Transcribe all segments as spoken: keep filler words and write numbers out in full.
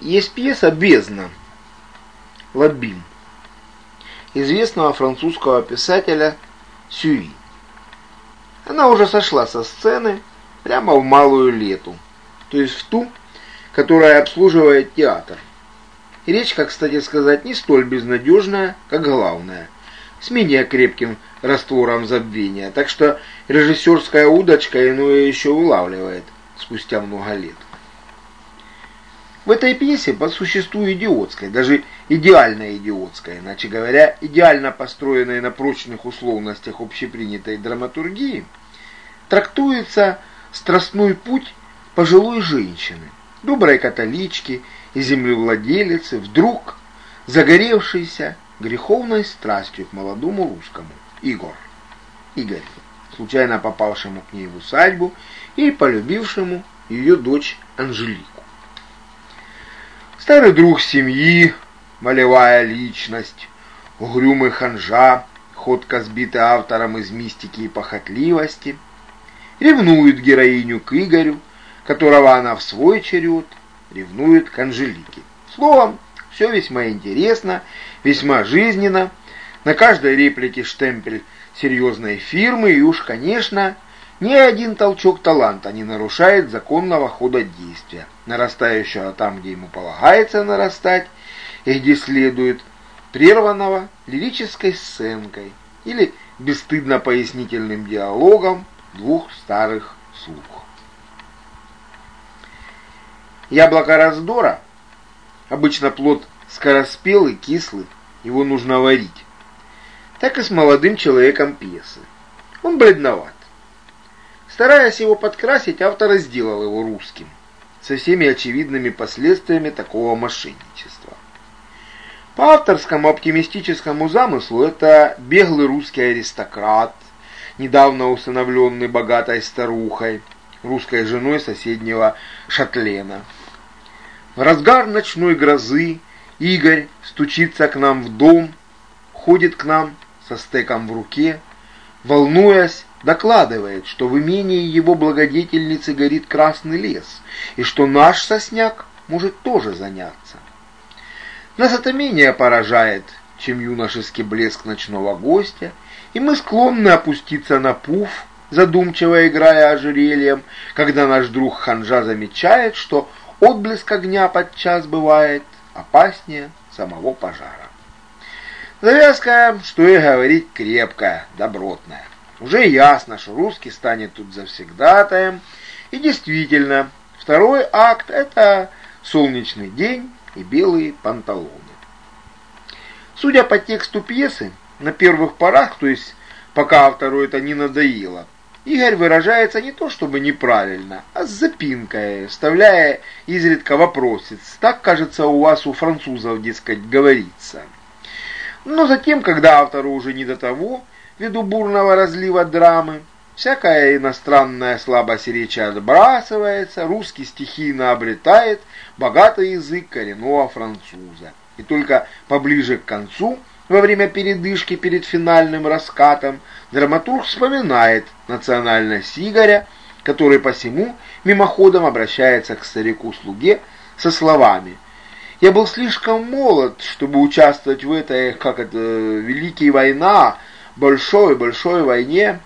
есть пьеса «Бездна» Лабим известного французского писателя Сюи. Она уже сошла со сцены прямо в малую лету, то есть в ту, которая обслуживает театр. И речка, кстати сказать, не столь безнадежная, как главная, с менее крепким раствором забвения, так что режиссерская удочка иное еще улавливает спустя много лет. В этой пьесе по существу идиотской, даже идеально идиотской, иначе говоря, идеально построенной на прочных условностях общепринятой драматургии, трактуется страстной путь пожилой женщины, доброй католички и землевладелицы, вдруг загоревшейся греховной страстью к молодому русскому Игорь, Игорь, случайно попавшему к ней в усадьбу и полюбившему ее дочь Анжелику. Старый друг семьи, волевая личность, угрюмый ханжа, ходко сбитый автором из мистики и похотливости, ревнует героиню к Игорю, которого она в свой черед ревнует к Анжелике. Словом, все весьма интересно, весьма жизненно, на каждой реплике штемпель серьезной фирмы, и уж, конечно, ни один толчок таланта не нарушает законного хода действия, нарастающего там, где ему полагается нарастать, и где следует, прерванного лирической сценкой или бесстыдно-пояснительным диалогом двух старых слуг. Яблоко раздора, обычно плод скороспелый, кислый, его нужно варить. Так и с молодым человеком пьесы. Он бледноват. Стараясь его подкрасить, автор сделал его русским, со всеми очевидными последствиями такого мошенничества. По авторскому оптимистическому замыслу это беглый русский аристократ, недавно усыновленный богатой старухой, русской женой соседнего шатлена. В разгар ночной грозы Игорь стучится к нам в дом, ходит к нам со стеком в руке, волнуясь, докладывает, что в имении его благодетельницы горит красный лес, и что наш сосняк может тоже заняться. Нас это менее поражает, чем юношеский блеск ночного гостя, и мы склонны опуститься на пуф, задумчиво играя ожерельем, когда наш друг ханжа замечает, что отблеск огня подчас бывает опаснее самого пожара. Завязка, что и говорить, крепкая, добротная. Уже ясно, что русский станет тут завсегдатаем, и действительно, второй акт – это солнечный день и белые панталоны. Судя по тексту пьесы, на первых порах, то есть пока автору это не надоело, Игорь выражается не то чтобы неправильно, а с запинкой, вставляя изредка вопросец. Так, кажется, у вас, у французов, дескать, говорится. Но затем, когда автору уже не до того, ввиду бурного разлива драмы, всякая иностранная слабость речи отбрасывается, русский стихийно обретает богатый язык коренного француза. И только поближе к концу, во время передышки перед финальным раскатом, драматург вспоминает национальность Игоря, который посему мимоходом обращается к старику-слуге со словами: «Я был слишком молод, чтобы участвовать в этой, как это, великой война, большой-большой войне».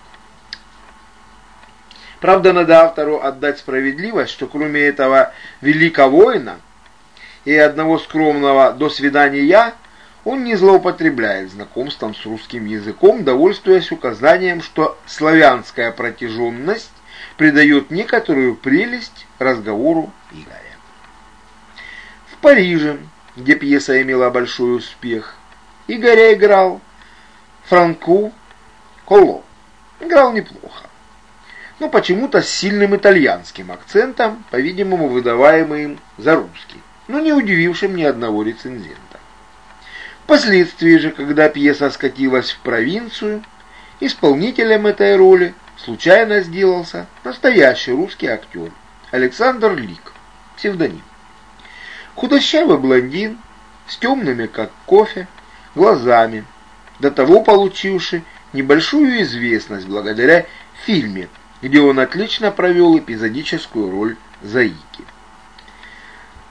Правда, надо автору отдать справедливость, что кроме этого великого воина и одного скромного «до свидания» он не злоупотребляет знакомством с русским языком, довольствуясь указанием, что славянская протяженность придает некоторую прелесть разговору Игоря. В Париже, где пьеса имела большой успех, Игоря играл Франку Колло. Играл неплохо, но почему-то с сильным итальянским акцентом, по-видимому, выдаваемым им за русский, но не удивившим ни одного рецензента. Впоследствии же, когда пьеса скатилась в провинцию, исполнителем этой роли случайно сделался настоящий русский актер Александр Лик, псевдоним. Худощавый блондин с темными, как кофе, глазами, до того получивший небольшую известность благодаря фильме, где он отлично провел эпизодическую роль Заики.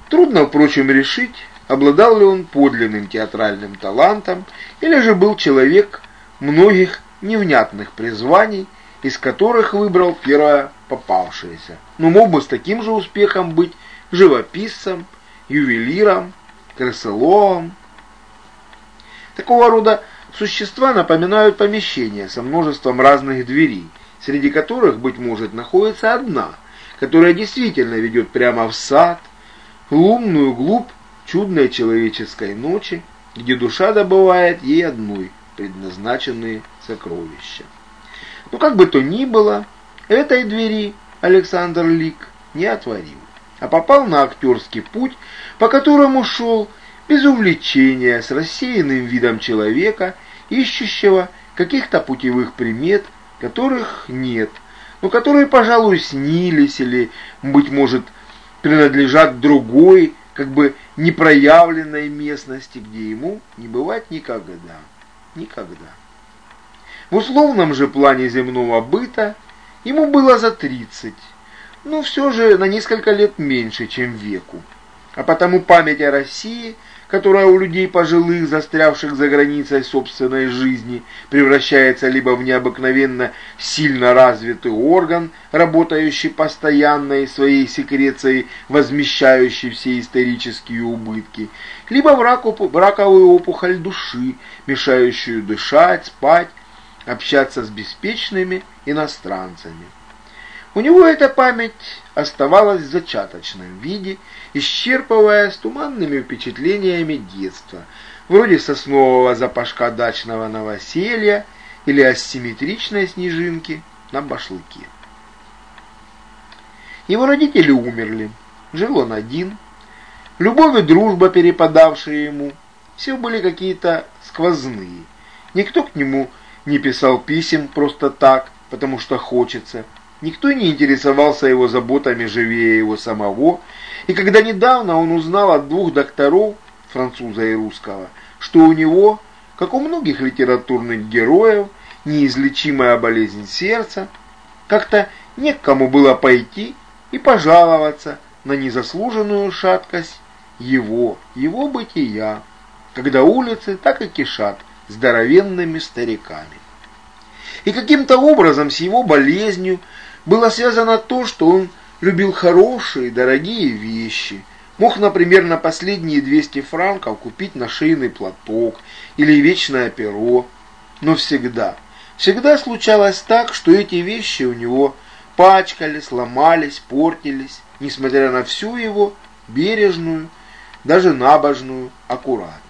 Трудно, впрочем, решить, обладал ли он подлинным театральным талантом, или же был человек многих невнятных призваний, из которых выбрал первое попавшееся. Но мог бы с таким же успехом быть живописцем, ювелиром, крысоловом. Такого рода существа напоминают помещения со множеством разных дверей, среди которых, быть может, находится одна, которая действительно ведет прямо в сад, в лунную глубь чудной человеческой ночи, где душа добывает ей одной предназначенные сокровища. Но как бы то ни было, этой двери Александр Лик не отворил, а попал на актерский путь, по которому шел без увлечения, с рассеянным видом человека, ищущего каких-то путевых примет, которых нет, но которые, пожалуй, снились или, быть может, принадлежат другой, как бы непроявленной местности, где ему не бывать никогда. Никогда. В условном же плане земного быта ему было за тридцать, но все же на несколько лет меньше, чем веку. А потому память о России, которая у людей пожилых, застрявших за границей собственной жизни, превращается либо в необыкновенно сильно развитый орган, работающий постоянно и своей секрецией возмещающий все исторические убытки, либо в раковую опухоль души, мешающую дышать, спать, общаться с беспечными иностранцами. У него эта память оставалась в зачаточном виде, исчерпывая с туманными впечатлениями детства, вроде соснового запашка дачного новоселья или асимметричной снежинки на башлыке. Его родители умерли, жил он один. Любовь и дружба, перепадавшие ему, все были какие-то сквозные. Никто к нему не писал писем просто так, потому что хочется. Никто не интересовался его заботами живее его самого, и когда недавно он узнал от двух докторов, француза и русского, что у него, как у многих литературных героев, неизлечимая болезнь сердца, как-то не к кому было пойти и пожаловаться на незаслуженную шаткость его, его бытия, когда улицы так и кишат здоровенными стариками. И каким-то образом с его болезнью было связано то, что он любил хорошие, дорогие вещи. Мог, например, на последние двести франков купить нашийный платок или вечное перо. Но всегда, всегда случалось так, что эти вещи у него пачкались, ломались, портились, несмотря на всю его бережную, даже набожную аккуратность.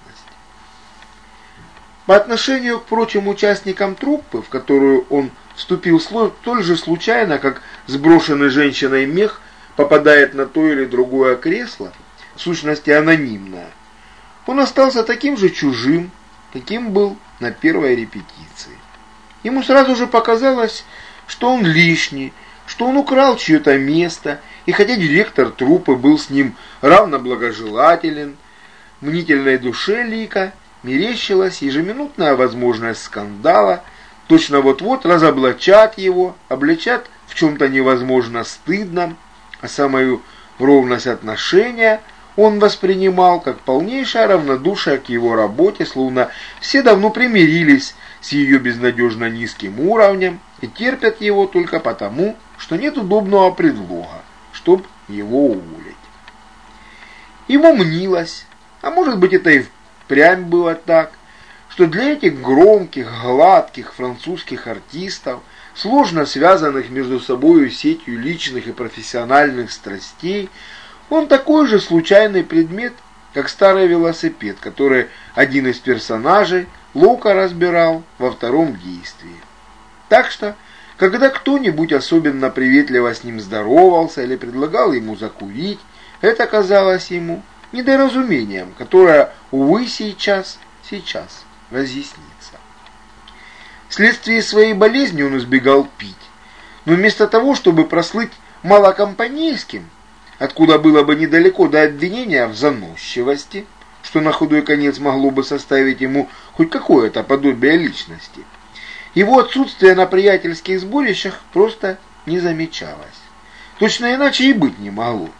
По отношению к прочим участникам труппы, в которую он вступил столь же случайно, как сброшенный женщиной мех попадает на то или другое кресло, в сущности анонимное, он остался таким же чужим, каким был на первой репетиции. Ему сразу же показалось, что он лишний, что он украл чье-то место, и хотя директор труппы был с ним равно благожелателен, мнительной душе Лика мерещилась ежеминутная возможность скандала, точно вот-вот разоблачат его, обличат в чем-то невозможно стыдном, а самую ровность отношения он воспринимал как полнейшее равнодушие к его работе, словно все давно примирились с ее безнадежно низким уровнем и терпят его только потому, что нет удобного предлога, чтобы его уволить. Ему мнилось, а может быть это и впрямь было так, что для этих громких, гладких французских артистов, сложно связанных между собой сетью личных и профессиональных страстей, он такой же случайный предмет, как старый велосипед, который один из персонажей ловко разбирал во втором действии. Так что, когда кто-нибудь особенно приветливо с ним здоровался или предлагал ему закурить, это казалось ему недоразумением, которое, увы, сейчас, сейчас разъяснится. Вследствие своей болезни он избегал пить, но вместо того, чтобы прослыть малокомпанейским, откуда было бы недалеко до обвинения в заносчивости, что на худой конец могло бы составить ему хоть какое-то подобие личности, его отсутствие на приятельских сборищах просто не замечалось. Точно иначе и быть не могло.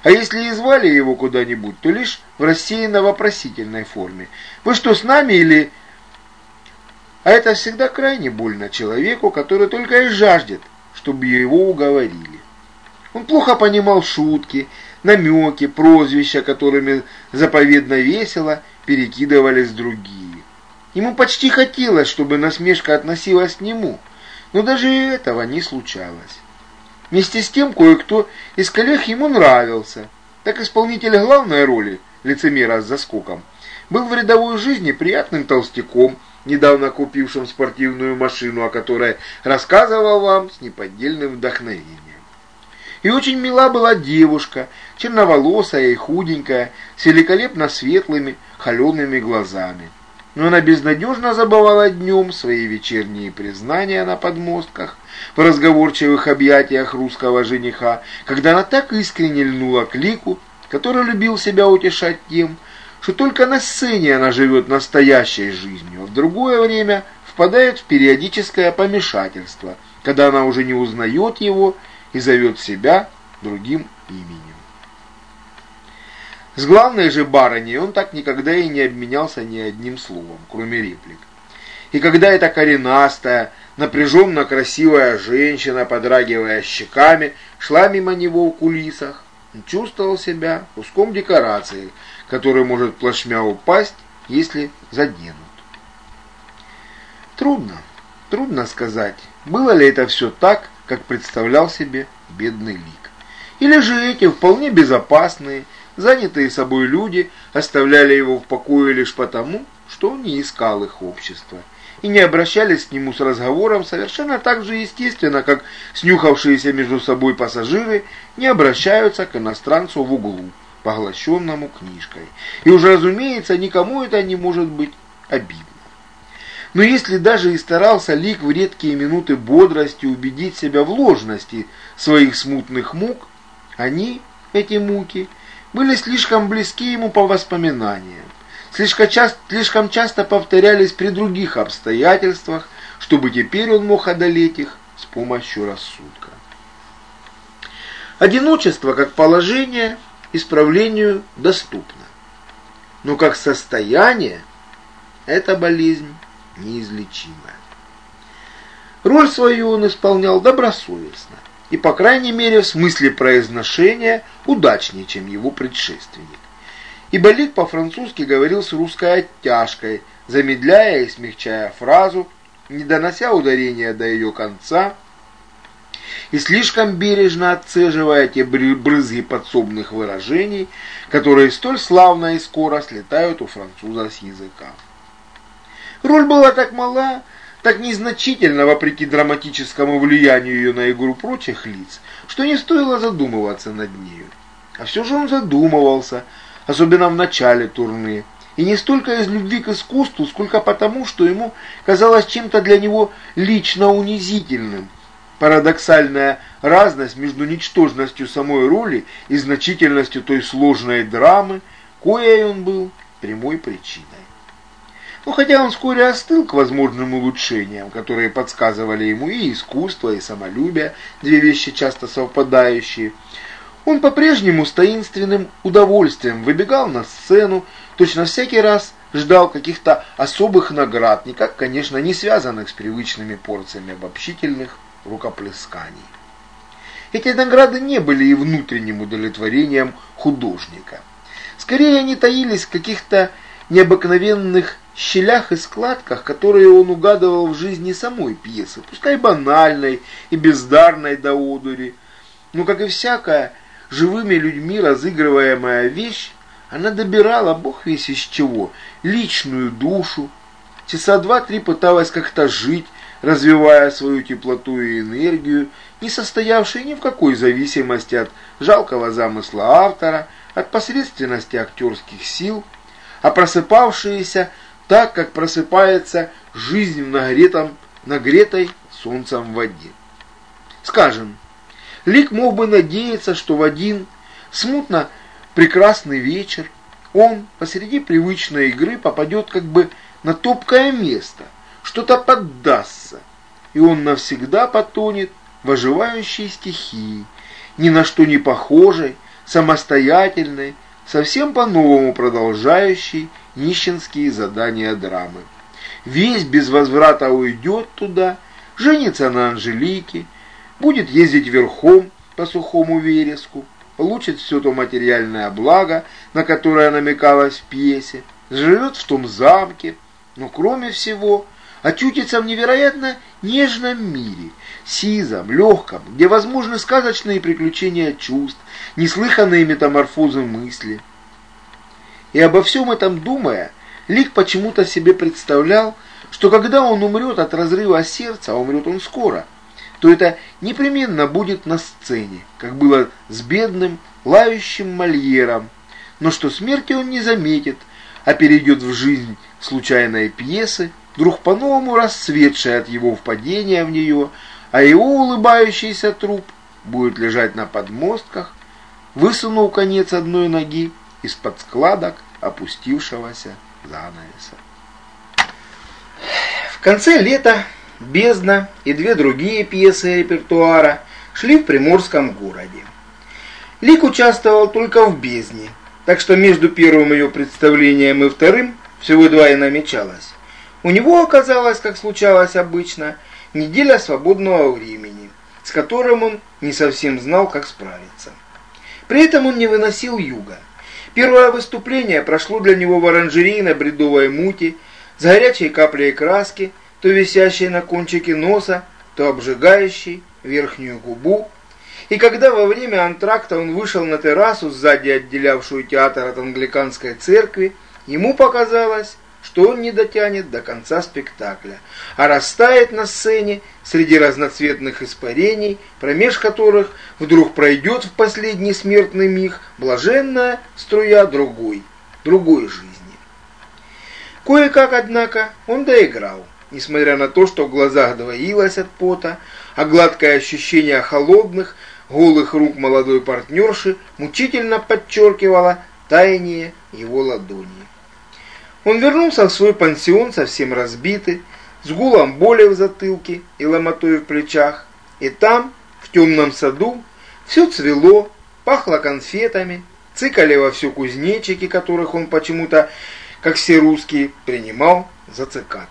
А если и звали его куда-нибудь, то лишь в рассеянно-вопросительной форме. «Вы что, с нами или...» А это всегда крайне больно человеку, который только и жаждет, чтобы его уговорили. Он плохо понимал шутки, намеки, прозвища, которыми заповедно весело перекидывались другие. Ему почти хотелось, чтобы насмешка относилась к нему, но даже этого не случалось. Вместе с тем кое-кто из коллег ему нравился. Так исполнитель главной роли, лицемера с заскоком, был в рядовой жизни приятным толстяком, недавно купившим спортивную машину, о которой рассказывал вам с неподдельным вдохновением. И очень мила была девушка, черноволосая и худенькая, с великолепно светлыми, холеными глазами. Но она безнадежно забывала днем свои вечерние признания на подмостках, в разговорчивых объятиях русского жениха, когда она так искренне льнула к Лику, который любил себя утешать тем, что только на сцене она живет настоящей жизнью, а в другое время впадает в периодическое помешательство, когда она уже не узнает его и зовет себя другим именем. С главной же барыней он так никогда и не обменялся ни одним словом, кроме реплик. И когда эта коренастая, напряженно красивая женщина, подрагивая щеками, шла мимо него в кулисах, он чувствовал себя куском декорации, который может плашмя упасть, если заденут. Трудно, трудно сказать, было ли это все так, как представлял себе бедный Лик. Или же эти вполне безопасные, занятые собой люди оставляли его в покое лишь потому, что он не искал их общества, и не обращались к нему с разговором совершенно так же естественно, как снюхавшиеся между собой пассажиры не обращаются к иностранцу в углу, поглощенному книжкой. И уже, разумеется, никому это не может быть обидно. Но если даже и старался Лик в редкие минуты бодрости убедить себя в ложности своих смутных мук, они, эти муки, были слишком близки ему по воспоминаниям, слишком часто, слишком часто повторялись при других обстоятельствах, чтобы теперь он мог одолеть их с помощью рассудка. Одиночество как положение исправлению доступно, но как состояние эта болезнь неизлечимая. Роль свою он исполнял добросовестно и, по крайней мере, в смысле произношения удачнее, чем его предшественник. Ибо Лик по-французски говорил с русской оттяжкой, замедляя и смягчая фразу, не донося ударения до ее конца и слишком бережно отцеживая те брызги подсобных выражений, которые столь славно и скоро слетают у француза с языка. Роль была так мала, так незначительна вопреки драматическому влиянию ее на игру прочих лиц, что не стоило задумываться над нею. А все же он задумывался, особенно в начале турне, и не столько из любви к искусству, сколько потому, что ему казалось чем-то для него лично унизительным. Парадоксальная разность между ничтожностью самой роли и значительностью той сложной драмы, коей он был прямой причиной. Но хотя он вскоре остыл к возможным улучшениям, которые подсказывали ему и искусство, и самолюбие, две вещи часто совпадающие, он по-прежнему с таинственным удовольствием выбегал на сцену, точно всякий раз ждал каких-то особых наград, никак, конечно, не связанных с привычными порциями обобщительных рукоплесканий. Эти награды не были и внутренним удовлетворением художника. Скорее, они таились в каких-то необыкновенных щелях и складках, которые он угадывал в жизни самой пьесы, пускай банальной и бездарной до одури, но, как и всякая живыми людьми разыгрываемая вещь, она добирала, бог весь из чего, личную душу, часа два-три пыталась как-то жить, развивая свою теплоту и энергию, не состоявшие ни в какой зависимости от жалкого замысла автора, от посредственности актерских сил, а просыпавшиеся так, как просыпается жизнь в нагретом, нагретой солнцем воде. Скажем, Лик мог бы надеяться, что в один смутно прекрасный вечер он посреди привычной игры попадет как бы на топкое место, что-то поддастся, и он навсегда потонет в оживающей стихии, ни на что не похожей, самостоятельной, совсем по-новому продолжающей нищенские задания драмы. Весь без возврата уйдет туда, женится на Анжелике, будет ездить верхом по сухому вереску, получит все то материальное благо, на которое намекалось в пьесе, живет в том замке, но кроме всего очутится в невероятно нежном мире, сизом, легком, где возможны сказочные приключения чувств, неслыханные метаморфозы мысли. И обо всем этом думая, Лик почему-то себе представлял, что когда он умрет от разрыва сердца, а умрет он скоро, то это непременно будет на сцене, как было с бедным, лающим Мольером, но что смерти он не заметит, а перейдет в жизнь случайной пьесы, вдруг по-новому расцветшей от его впадения в нее, а его улыбающийся труп будет лежать на подмостках, высунув конец одной ноги из-под складок опустившегося занавеса. В конце лета «Бездна» и две другие пьесы репертуара шли в приморском городе. Лик участвовал только в «Бездне», так что между первым ее представлением и вторым всего два и намечалось. У него оказалось, как случалось обычно, неделя свободного времени, с которым он не совсем знал, как справиться. При этом он не выносил юга. Первое выступление прошло для него в оранжерее на Бредовой муте, с горячей каплей краски, то висящей на кончике носа, то обжигающей верхнюю губу. И когда во время антракта он вышел на террасу, сзади отделявшую театр от англиканской церкви, ему показалось, что он не дотянет до конца спектакля, а растает на сцене среди разноцветных испарений, промеж которых вдруг пройдет в последний смертный миг блаженная струя другой, другой жизни. Кое-как, однако, он доиграл, несмотря на то, что в глазах двоилось от пота, а гладкое ощущение холодных, голых рук молодой партнерши мучительно подчеркивало таяние его ладони. Он вернулся в свой пансион совсем разбитый, с гулом боли в затылке и ломотой в плечах, и там, в темном саду, все цвело, пахло конфетами, цикали вовсю кузнечики, которых он почему-то, как все русские, принимал за цикад.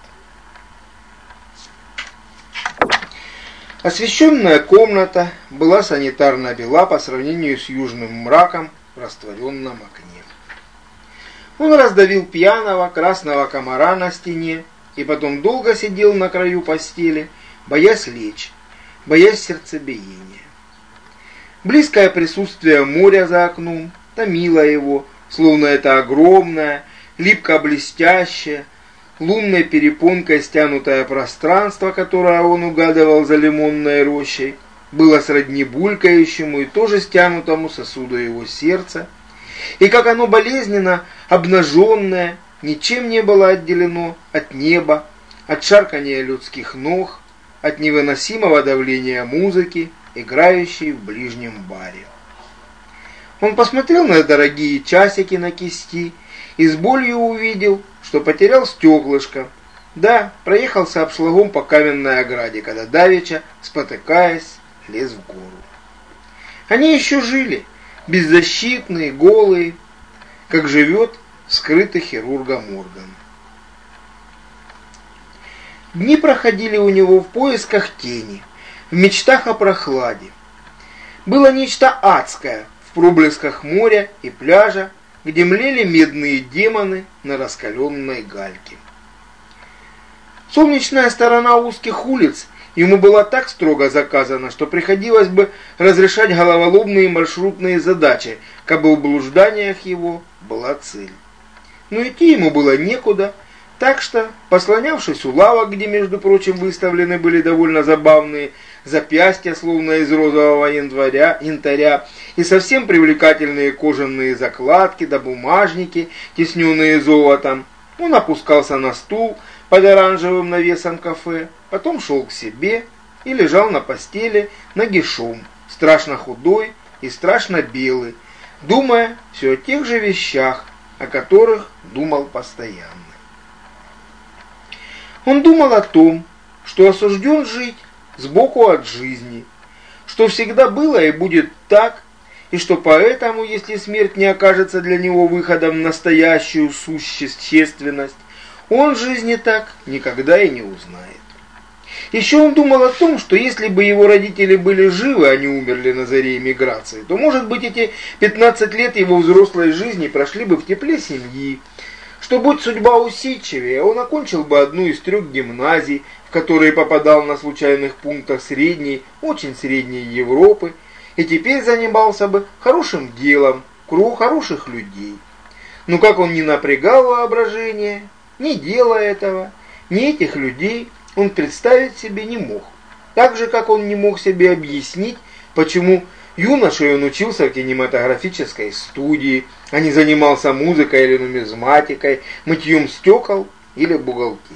Освещенная комната была санитарно бела по сравнению с южным мраком в растворенном окне. Он раздавил пьяного красного комара на стене и потом долго сидел на краю постели, боясь лечь, боясь сердцебиения. Близкое присутствие моря за окном томило его, словно это огромное, липко-блестящее, лунной перепонкой стянутое пространство, которое он угадывал за лимонной рощей, было сродни булькающему и тоже стянутому сосуду его сердца, и как оно болезненно обнаженное, ничем не было отделено от неба, от шаркания людских ног, от невыносимого давления музыки, играющей в ближнем баре. Он посмотрел на дорогие часики на кисти и с болью увидел, что потерял стеклышко. Да, проехался обшлагом по каменной ограде, когда давеча, спотыкаясь, лез в гору. Они еще жили, беззащитные, голые, как живет скрытый хирургом орган. Дни проходили у него в поисках тени, в мечтах о прохладе. Было нечто адское в проблесках моря и пляжа, где млели медные демоны на раскаленной гальке. Солнечная сторона узких улиц ему была так строго заказана, что приходилось бы разрешать головоломные маршрутные задачи, кабы в блужданиях его была цель. Но идти янту было некуда, так что, послонявшись у лавок, где, между прочим, выставлены были довольно забавные запястья, словно из розового янтаря, янтаря, и совсем привлекательные кожаные закладки да бумажники, тесненные золотом, он опускался на стул под оранжевым навесом кафе, потом шел к себе и лежал на постели нагишом, страшно худой и страшно белый, думая все о тех же вещах, о которых думал постоянно. Он думал о том, что осужден жить сбоку от жизни, что всегда было и будет так, и что поэтому, если смерть не окажется для него выходом в настоящую существенность, он жизни так никогда и не узнает. Еще он думал о том, что если бы его родители были живы, а не умерли на заре эмиграции, то, может быть, эти пятнадцать лет его взрослой жизни прошли бы в тепле семьи, что, будь судьба усидчивее, он окончил бы одну из трех гимназий, в которые попадал на случайных пунктах средней, очень средней Европы, и теперь занимался бы хорошим делом, в кругу хороших людей. Но как он не напрягал воображение, не делая этого, ни этих людей он представить себе не мог. Так же, как он не мог себе объяснить, почему юношей он учился в кинематографической студии, а не занимался музыкой или нумизматикой, мытьем стекол или бухгалтерией.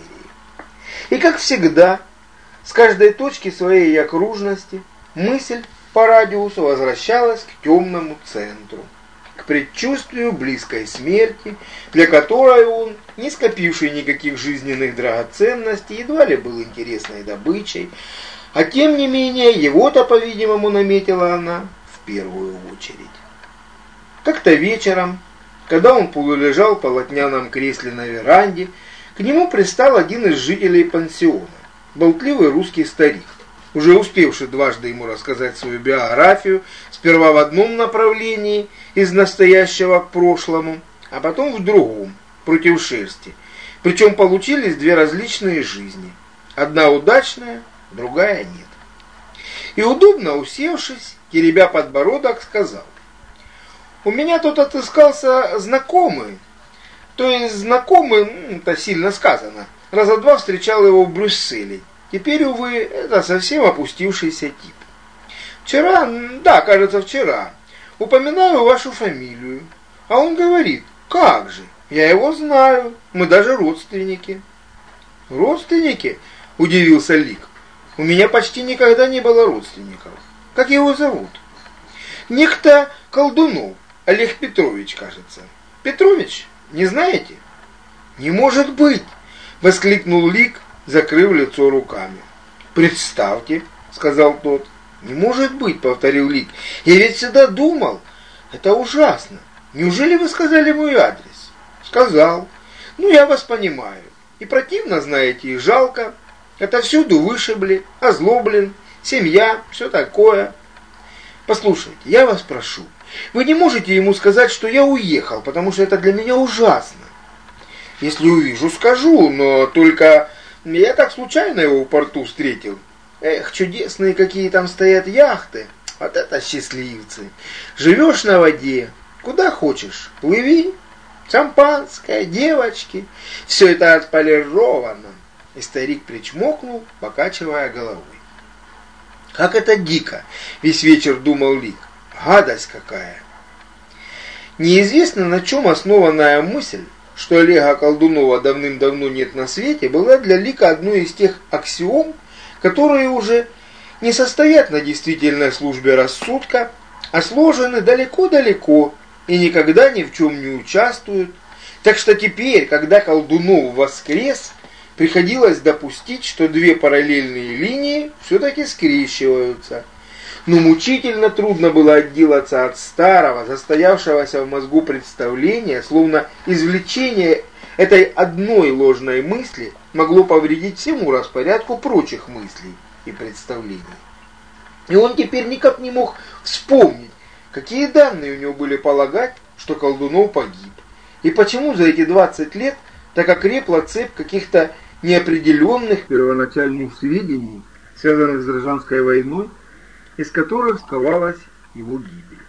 И как всегда, с каждой точки своей окружности мысль по радиусу возвращалась к темному центру, к предчувствию близкой смерти, для которой он, не скопивший никаких жизненных драгоценностей, едва ли был интересной добычей, а тем не менее его-то, по-видимому, наметила она в первую очередь. Как-то вечером, когда он полулежал в полотняном кресле на веранде, к нему пристал один из жителей пансиона, болтливый русский старик, уже успевший дважды ему рассказать свою биографию, сперва в одном направлении, из настоящего к прошлому, а потом в другом, против шерсти. Причем получились две различные жизни. Одна удачная, другая нет. И удобно усевшись, теребя подбородок, сказал: «У меня тут отыскался знакомый, то есть знакомый, ну, это сильно сказано, раза два встречал его в Брюсселе. Теперь, увы, это совсем опустившийся тип. Вчера, да, кажется, вчера, упоминаю вашу фамилию, а он говорит: как же, я его знаю, мы даже родственники». «Родственники?» – удивился Лик. «У меня почти никогда не было родственников. Как его зовут?» «Некто Колдунов, Олег Петрович, кажется». «Петрович? Не знаете?» «Не может быть!» – воскликнул Лик, закрыв лицо руками. «Представьте», — сказал тот. «Не может быть», — повторил Лик. «Я ведь всегда думал. Это ужасно. Неужели вы сказали мой адрес?» «Сказал. Ну, я вас понимаю. И противно, знаете, и жалко. Это всюду вышибли, озлоблен, семья, все такое. Послушайте, я вас прошу, вы не можете ему сказать, что я уехал, потому что это для меня ужасно. Если увижу, скажу, но только... Я так случайно его в порту встретил. Эх, чудесные какие там стоят яхты. Вот это счастливцы. Живешь на воде, куда хочешь, плыви. Шампанское, девочки. Все это отполировано». И старик причмокнул, покачивая головой. «Как это дико!» — весь вечер думал Лик. «Гадость какая!» Неизвестно, на чем основанная мысль, что Олега Колдунова давным-давно нет на свете, была для Лика одной из тех аксиом, которые уже не состоят на действительной службе рассудка, а сложены далеко-далеко и никогда ни в чем не участвуют. Так что теперь, когда Колдунов воскрес, приходилось допустить, что две параллельные линии все-таки скрещиваются. Но мучительно трудно было отделаться от старого, застоявшегося в мозгу представления, словно извлечение этой одной ложной мысли могло повредить всему распорядку прочих мыслей и представлений. И он теперь никак не мог вспомнить, какие данные у него были полагать, что Колдунов погиб, и почему за эти двадцать лет так окрепла цепь каких-то неопределенных первоначальных сведений, связанных с гражданской войной, из которых сковалась его гибель.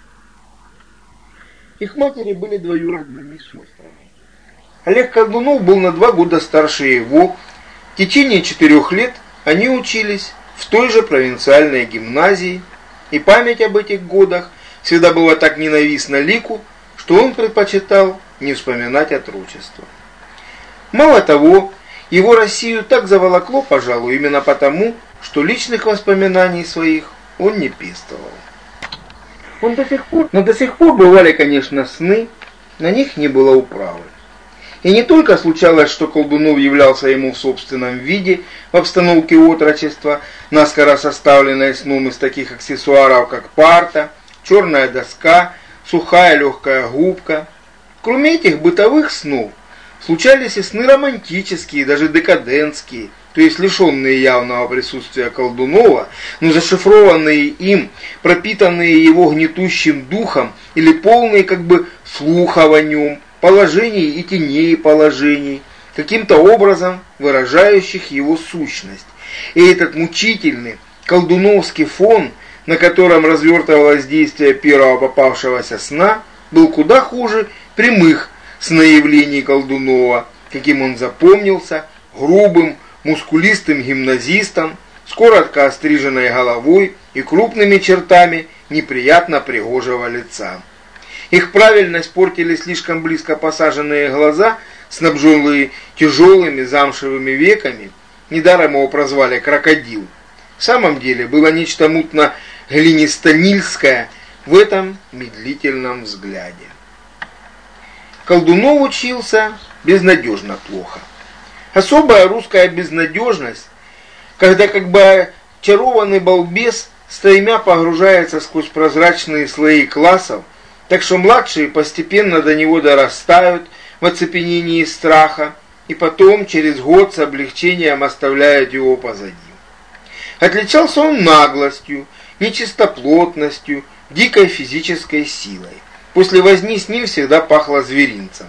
Их матери были двоюродными сестрами. Олег Колдунов был на два года старше его. В течение четырех лет они учились в той же провинциальной гимназии, и память об этих годах всегда была так ненавистна Лику, что он предпочитал не вспоминать отрочество. Мало того, его Россию так заволокло, пожалуй, именно потому, что личных воспоминаний своих он не пестовал. Он до сих пор, но до сих пор бывали, конечно, сны, на них не было управы. И не только случалось, что Колдунов являлся ему в собственном виде, в обстановке отрочества, наскоро составленной сном из таких аксессуаров, как парта, черная доска, сухая легкая губка. Кроме этих бытовых снов, случались и сны романтические, даже декадентские, то есть лишенные явного присутствия Колдунова, но зашифрованные им, пропитанные его гнетущим духом или полные как бы слухов о нем, положений и теней положений, каким-то образом выражающих его сущность. И этот мучительный колдуновский фон, на котором развертывалось действие первого попавшегося сна, был куда хуже прямых сноявлений Колдунова, каким он запомнился, грубым, мускулистым гимназистом, с коротко остриженной головой и крупными чертами неприятно пригожего лица. Их правильность портили слишком близко посаженные глаза, снабженные тяжелыми замшевыми веками, недаром его прозвали «крокодил». В самом деле было нечто мутно глинисто-нильское в этом медлительном взгляде. Колдунов учился безнадежно плохо. Особая русская безнадежность, когда как бы очарованный балбес стремя погружается сквозь прозрачные слои классов, так что младшие постепенно до него дорастают в оцепенении страха, и потом через год с облегчением оставляют его позади. Отличался он наглостью, нечистоплотностью, дикой физической силой. После возни с ним всегда пахло зверинцем.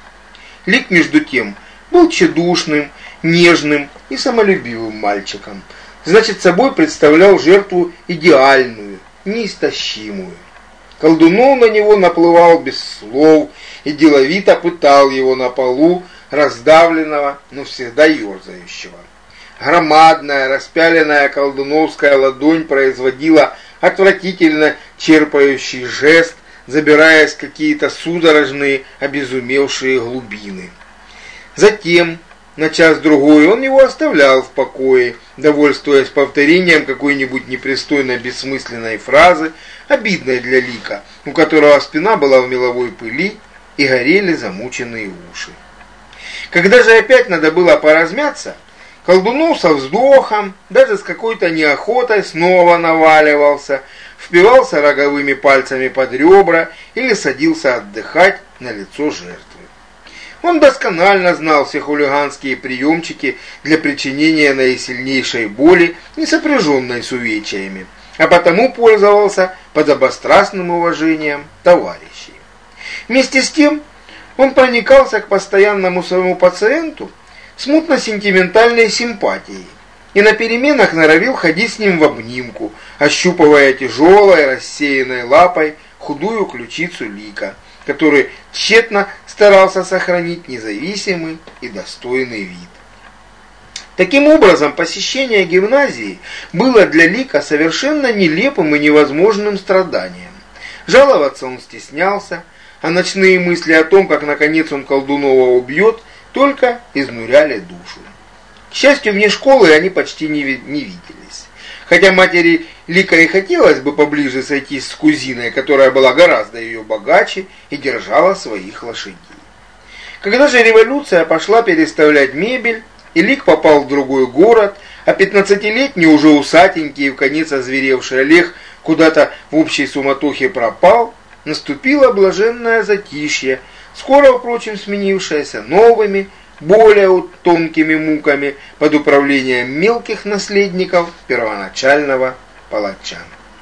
Лик, между тем, был тщедушным, нежным и самолюбивым мальчиком. Значит, собой представлял жертву идеальную, неистощимую. Колдунов на него наплывал без слов и деловито пытал его на полу, раздавленного, но всегда ерзающего. Громадная, распяленная колдуновская ладонь производила отвратительно черпающий жест, забираясь в какие-то судорожные, обезумевшие глубины. Затем, на час-другой, он его оставлял в покое, довольствуясь повторением какой-нибудь непристойной бессмысленной фразы, обидной для Лика, у которого спина была в меловой пыли и горели замученные уши. Когда же опять надо было поразмяться, Колдунов со вздохом, даже с какой-то неохотой снова наваливался, впивался роговыми пальцами под ребра или садился отдыхать на лицо жертвы. Он досконально знал все хулиганские приемчики для причинения наисильнейшей боли, не сопряженной с увечьями, а потому пользовался подобострастным уважением товарищей. Вместе с тем он проникался к постоянному своему пациенту смутно-сентиментальной симпатией и на переменах норовил ходить с ним в обнимку, ощупывая тяжелой, рассеянной лапой худую ключицу Лика, который тщетно старался сохранить независимый и достойный вид. Таким образом, посещение гимназии было для Лика совершенно нелепым и невозможным страданием. Жаловаться он стеснялся, а ночные мысли о том, как наконец он Колдунова убьет, только изнуряли душу. К счастью, вне школы они почти не, не виделись. Хотя матери Лика и хотелось бы поближе сойтись с кузиной, которая была гораздо ее богаче и держала своих лошадей. Когда же революция пошла переставлять мебель, и Лик попал в другой город, а пятнадцатилетний уже усатенький и вконец озверевший Олег куда-то в общей суматохе пропал, наступило блаженное затишье, скоро, впрочем, сменившееся новыми, более тонкими муками под управлением мелких наследников первоначального палача.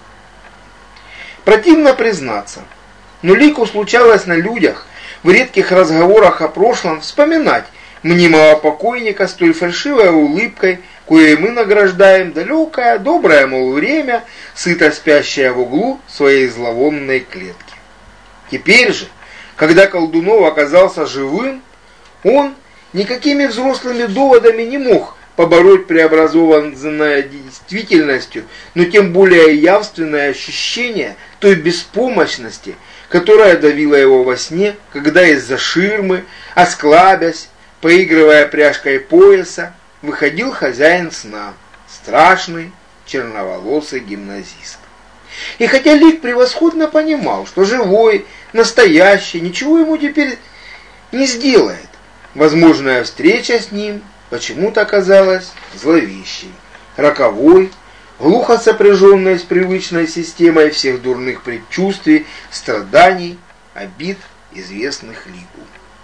Противно признаться, но Лику случалось на людях в редких разговорах о прошлом вспоминать мнимого покойника с той фальшивой улыбкой, коей мы награждаем далекое, доброе, мол, время, сыто спящее в углу своей зловонной клетки. Теперь же, когда Колдунов оказался живым, он никакими взрослыми доводами не мог побороть преобразованное действительностью, но тем более явственное ощущение той беспомощности, которая давила его во сне, когда из-за ширмы, осклабясь, поигрывая пряжкой пояса, выходил хозяин сна, страшный черноволосый гимназист. И хотя Лик превосходно понимал, что живой, настоящий, ничего ему теперь не сделает, возможная встреча с ним почему-то оказалась зловещей, роковой, глухо сопряженное с привычной системой всех дурных предчувствий, страданий, обид, известных Лику.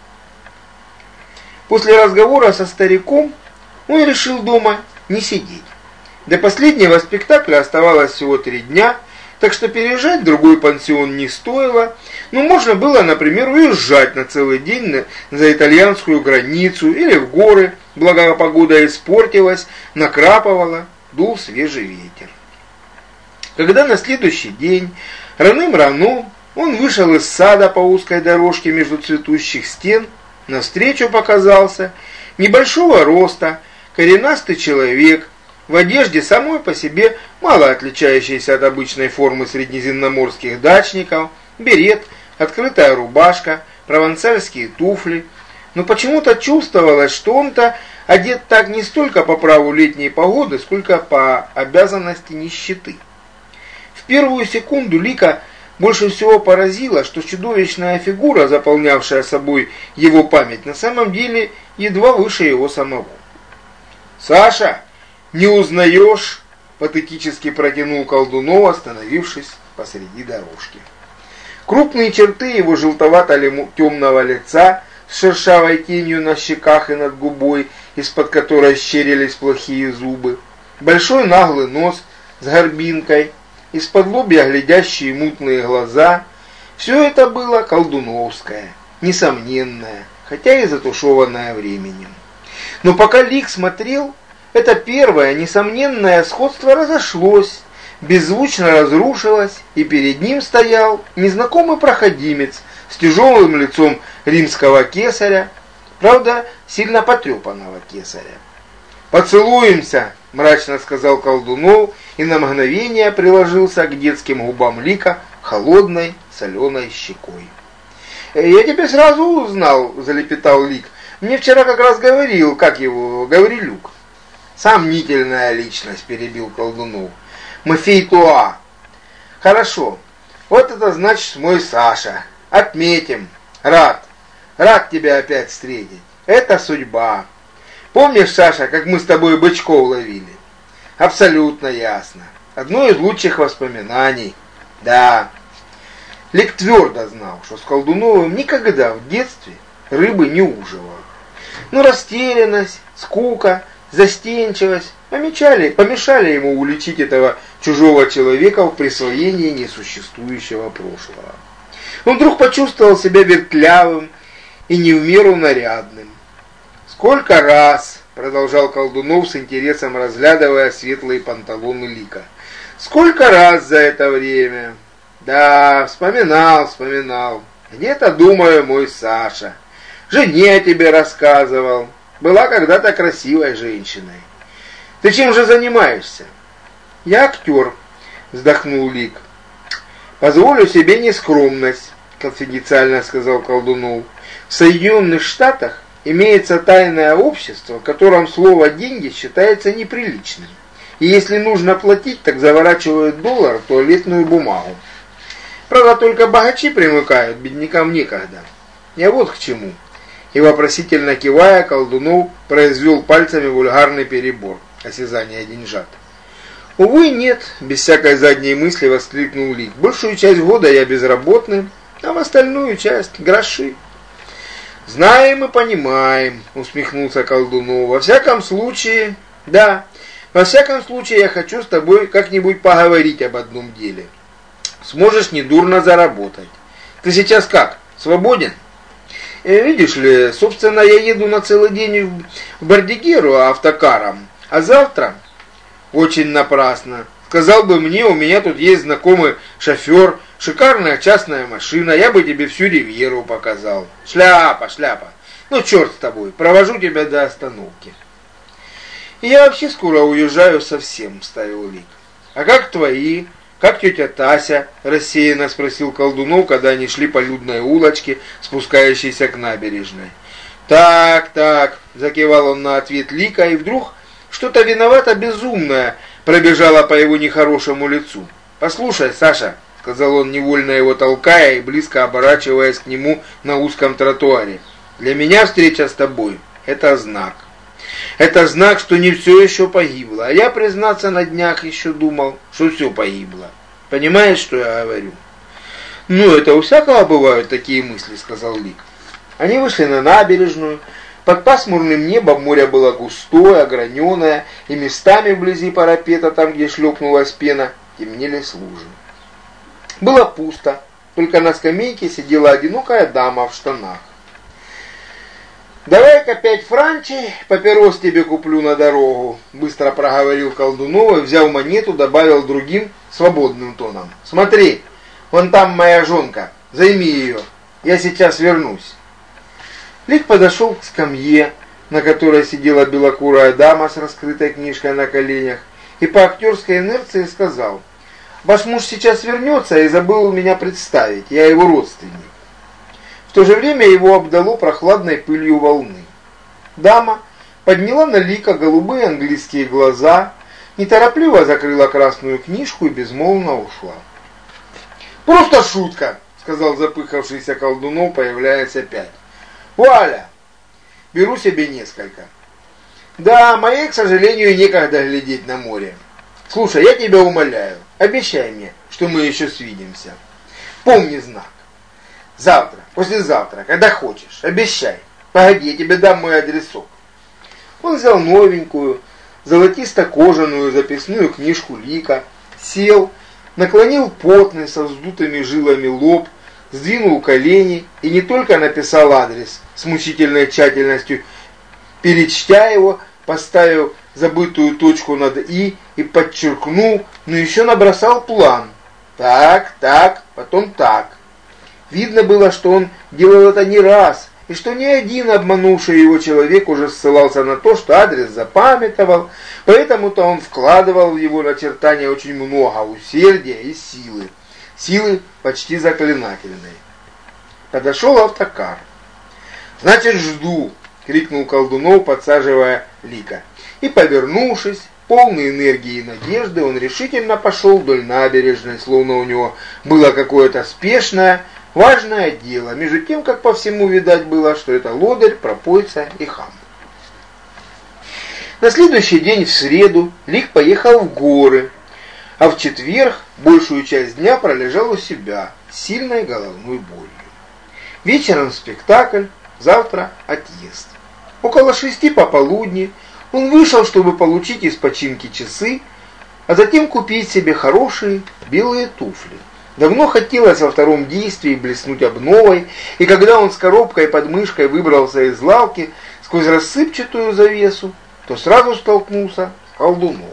После разговора со стариком он решил дома не сидеть. До последнего спектакля оставалось всего три дня, так что переезжать в другой пансион не стоило, но можно было, например, уезжать на целый день на, за итальянскую границу или в горы, благо погода испортилась, накрапывала, дул свежий ветер. Когда на следующий день, раным-рано, он вышел из сада по узкой дорожке между цветущих стен, навстречу показался небольшого роста, коренастый человек, в одежде самой по себе мало отличающейся от обычной формы средиземноморских дачников, берет, открытая рубашка, провансальские туфли, но почему-то чувствовалось, что он-то одет так не столько по праву летней погоды, сколько по обязанности нищеты. В первую секунду Лика больше всего поразило, что чудовищная фигура, заполнявшая собой его память, на самом деле едва выше его самого. «Саша, не узнаешь?» — патетически протянул Колдунов, остановившись посреди дорожки. Крупные черты его желтовато-темного лица с шершавой тенью на щеках и над губой, из-под которой щерились плохие зубы, большой наглый нос с горбинкой, из-под лобья глядящие мутные глаза — все это было колдуновское, несомненное, хотя и затушеванное временем. Но пока Лик смотрел, это первое, несомненное сходство разошлось, беззвучно разрушилось, и перед ним стоял незнакомый проходимец с тяжелым лицом римского кесаря, правда, сильно потрепанного кесаря. «Поцелуемся!» — мрачно сказал Колдунов и на мгновение приложился к детским губам Лика холодной соленой щекой. «Я тебя сразу узнал», — залепетал Лик. «Мне вчера как раз говорил, как его, Гаврилюк». «Сомнительная личность», — перебил Колдунов. «Мафей Туа». «Хорошо, вот это значит мой Саша. Отметим. Рад. Рад тебя опять встретить. Это судьба. Помнишь, Саша, как мы с тобой бычков ловили?» «Абсолютно ясно. Одно из лучших воспоминаний. Да». Лик твердо знал, что с Колдуновым никогда в детстве рыбы не уживал. Но растерянность, скука, застенчивость помешали, помешали ему уличить этого чужого человека в присвоении несуществующего прошлого. Он вдруг почувствовал себя вертлявым и не в меру нарядным. «Сколько раз», — продолжал Колдунов с интересом разглядывая светлые панталоны Лика, «сколько раз за это время? Да, вспоминал, вспоминал. Где-то, думаю, мой Саша. Жене тебе рассказывал. Была когда-то красивой женщиной. Ты чем же занимаешься?» «Я актер», — вздохнул Лик. «Позволю себе нескромность», — конфиденциально сказал Колдунов. «В Соединенных Штатах имеется тайное общество, в котором слово «деньги» считается неприличным. И если нужно платить, так заворачивают доллар в туалетную бумагу. Правда, только богачи примыкают, беднякам некогда. Я вот к чему». И вопросительно кивая, Колдунов произвел пальцами вульгарный перебор осязания деньжат. «Увы, нет», — без всякой задней мысли воскликнул Лик. «Большую часть года я безработный, а в остальную часть — гроши». «Знаем и понимаем», — усмехнулся Колдунов. «Во всяком случае, да, во всяком случае я хочу с тобой как-нибудь поговорить об одном деле. Сможешь недурно заработать. Ты сейчас как, свободен?» «Видишь ли, собственно, я еду на целый день в Бордигеру автокаром, а завтра...» «Очень напрасно. Сказал бы мне, у меня тут есть знакомый шофер, шикарная частная машина, я бы тебе всю ривьеру показал. Шляпа, шляпа. Ну, черт с тобой, провожу тебя до остановки». «Я вообще скоро уезжаю совсем», — вставил Лик. «А как твои? Как тетя Тася?» — рассеянно спросил Колдунов, когда они шли по людной улочке, спускающейся к набережной. «Так, так», — закивал он на ответ Лика, и вдруг что-то виновато безумное пробежало по его нехорошему лицу. «Послушай, Саша», — сказал он, невольно его толкая и близко оборачиваясь к нему на узком тротуаре, «для меня встреча с тобой — это знак. Это знак, что не все еще погибло. А я, признаться, на днях еще думал, что все погибло. Понимаешь, что я говорю? Ну, это у всякого бывают такие мысли, сказал Лик. Они вышли на набережную. Под пасмурным небом море было густое, ограненное, и местами вблизи парапета, там, где шлепнулась пена, темнели лужи. Было пусто, только на скамейке сидела одинокая дама в штанах. «Давай-ка пять франчей, папирос тебе куплю на дорогу», — быстро проговорил Колдунов и, взяв монету, добавил другим свободным тоном. «Смотри, вон там моя жонка, займи ее, я сейчас вернусь». Лик подошел к скамье, на которой сидела белокурая дама с раскрытой книжкой на коленях, и по актерской инерции сказал: «Ваш муж сейчас вернется и забыл меня представить, я его родственник». В то же время его обдало прохладной пылью волны. Дама подняла на Лика голубые английские глаза, неторопливо закрыла красную книжку и безмолвно ушла. «Просто шутка», — сказал запыхавшийся Колдунов, появляясь опять. «Вуаля! Беру себе несколько. Да, моей, к сожалению, некогда глядеть на море. Слушай, я тебя умоляю, обещай мне, что мы еще свидимся. Помни знак. Завтра, послезавтра, когда хочешь, обещай. Погоди, я тебе дам мой адресок». Он взял новенькую, золотисто-кожаную записную книжку Лика, сел, наклонил потный со вздутыми жилами лоб, сдвинул колени и не только написал адрес с мучительной тщательностью, перечтя его, поставил забытую точку над «и» и подчеркнул, но еще набросал план. Так, так, потом так. Видно было, что он делал это не раз, и что ни один обманувший его человек уже ссылался на то, что адрес запамятовал, поэтому-то он вкладывал в его начертания очень много усердия и силы. Силы почти заклинательной. Подошел автокар. «Значит, жду!» — крикнул Колдунов, подсаживая Лика. И, повернувшись, полный энергии и надежды, он решительно пошел вдоль набережной, словно у него было какое-то спешное, важное дело, между тем, как по всему видать было, что это лодырь, пропойца и хам. На следующий день, в среду, Лик поехал в горы, а в четверг большую часть дня пролежал у себя с сильной головной болью. Вечером спектакль, завтра отъезд. Около шести пополудни он вышел, чтобы получить из починки часы, а затем купить себе хорошие белые туфли. Давно хотелось во втором действии блеснуть обновой, и когда он с коробкой под мышкой выбрался из лавки сквозь рассыпчатую завесу, то сразу столкнулся с Колдуновым.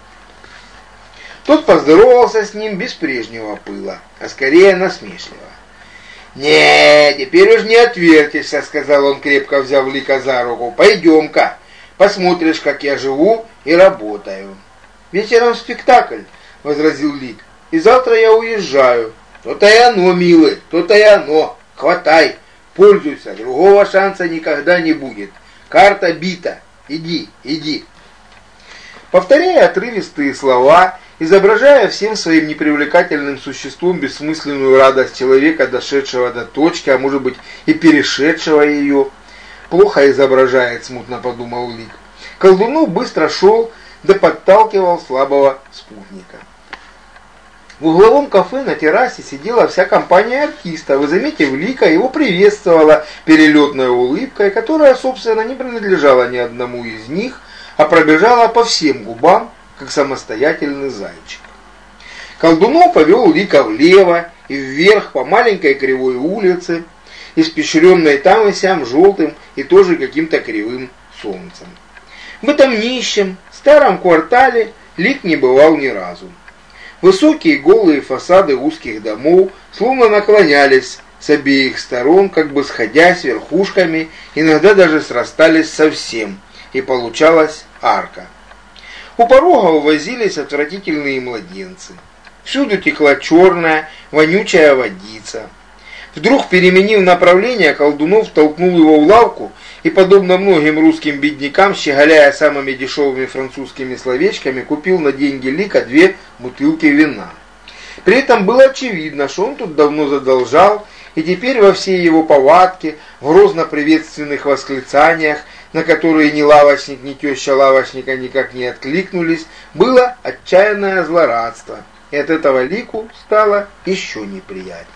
Тот поздоровался с ним без прежнего пыла, а скорее насмешливо. «Не, теперь уж не отвертишься», — сказал он, крепко взяв Лика за руку. «Пойдем-ка, посмотришь, как я живу и работаю». «Вечером спектакль», — возразил Лик, — «и завтра я уезжаю». «То-то и оно, милый, то-то и оно. Хватай, пользуйся, другого шанса никогда не будет. Карта бита. Иди, иди». Повторяя отрывистые слова, изображая всем своим непривлекательным существом бессмысленную радость человека, дошедшего до точки, а может быть и перешедшего ее, плохо изображает, смутно подумал Лик. Колдунов быстро шел, да подталкивал слабого спутника. В угловом кафе на террасе сидела вся компания артистов, и, заметив Лика, его приветствовала перелетной улыбкой, которая, собственно, не принадлежала ни одному из них, а пробежала по всем губам, как самостоятельный зайчик. Колдунов повел Лика влево и вверх по маленькой кривой улице, испещренной там и сям желтым и тоже каким-то кривым солнцем. В этом нищем, старом квартале Лик не бывал ни разу. Высокие голые фасады узких домов словно наклонялись с обеих сторон, как бы сходясь верхушками, иногда даже срастались совсем, и получалась арка. У порога увозились отвратительные младенцы. Всюду текла черная, вонючая водица. Вдруг, переменив направление, Колдунов толкнул его в лавку и, подобно многим русским беднякам, щеголяя самыми дешевыми французскими словечками, купил на деньги Лика две бутылки вина. При этом было очевидно, что он тут давно задолжал, и теперь во всей его повадке, в грозно-приветственных восклицаниях, на которые ни лавочник, ни теща лавочника никак не откликнулись, было отчаянное злорадство, и от этого Лику стало еще неприятнее.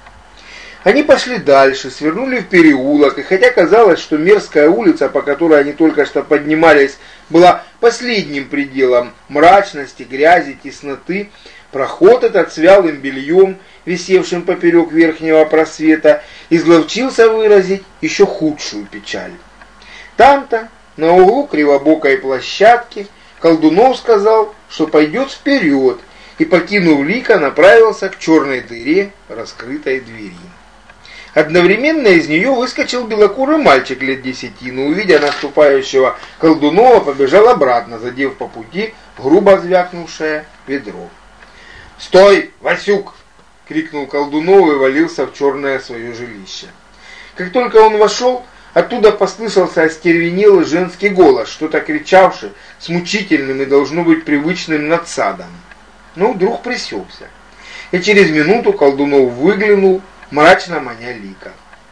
Они пошли дальше, свернули в переулок, и хотя казалось, что мерзкая улица, по которой они только что поднимались, была последним пределом мрачности, грязи, тесноты, проход этот с вялым бельем, висевшим поперек верхнего просвета, изловчился выразить еще худшую печаль. Там-то, на углу кривобокой площадки, Колдунов сказал, что пойдет вперед, и, покинув Лика, направился к черной дыре раскрытой двери. Одновременно из нее выскочил белокурый мальчик лет десяти, но, увидя наступающего Колдунова, побежал обратно, задев по пути грубо звякнувшее ведро. «Стой, Васюк!» — крикнул Колдунов и валился в черное свое жилище. Как только он вошел, оттуда послышался остервенелый женский голос, что-то кричавший с мучительным и должно быть привычным надсадом. Но вдруг пресекся, и через минуту Колдунов выглянул, мрачно маня Лика.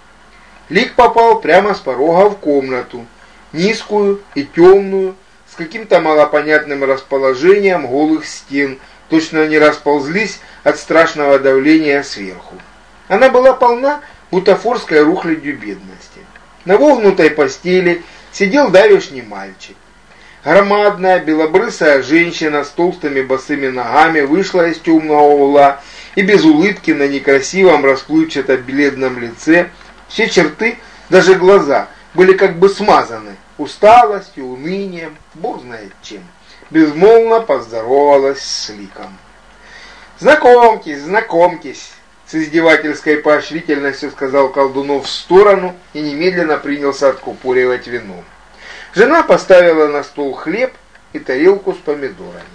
Лик попал прямо с порога в комнату, низкую и темную, с каким-то малопонятным расположением голых стен, точно они расползлись от страшного давления сверху. Она была полна бутафорской рухлядью бедности. На вогнутой постели сидел давешний мальчик. Громадная белобрысая женщина с толстыми босыми ногами вышла из темного угла, и без улыбки на некрасивом расплывчато-бледном лице все черты, даже глаза, были как бы смазаны усталостью, унынием, бог знает чем. Безмолвно поздоровалась с Ликом. «Знакомьтесь, знакомьтесь!» С издевательской поощрительностью сказал Колдунов в сторону и немедленно принялся откупоривать вино. Жена поставила на стол хлеб и тарелку с помидорами.